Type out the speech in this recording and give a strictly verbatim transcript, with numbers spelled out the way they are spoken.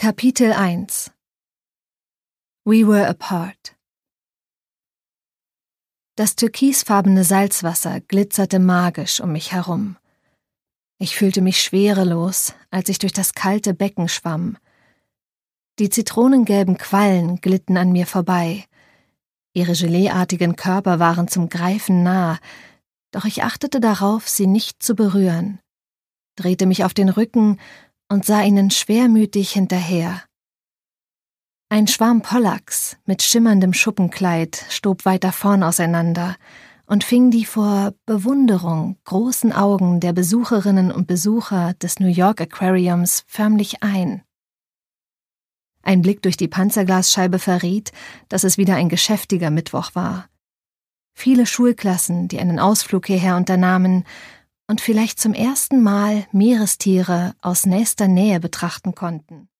Kapitel eins We were apart. Das türkisfarbene Salzwasser glitzerte magisch um mich herum. Ich fühlte mich schwerelos, als ich durch das kalte Becken schwamm. Die zitronengelben Quallen glitten an mir vorbei. Ihre geleeartigen Körper waren zum Greifen nah, doch ich achtete darauf, sie nicht zu berühren, drehte mich auf den Rücken und sah ihnen schwermütig hinterher. Ein Schwarm Pollacks mit schimmerndem Schuppenkleid stob weiter vorn auseinander und fing die vor Bewunderung großen Augen der Besucherinnen und Besucher des New York Aquariums förmlich ein. Ein Blick durch die Panzerglasscheibe verriet, dass es wieder ein geschäftiger Mittwoch war. Viele Schulklassen, die einen Ausflug hierher unternahmen und vielleicht zum ersten Mal Meerestiere aus nächster Nähe betrachten konnten.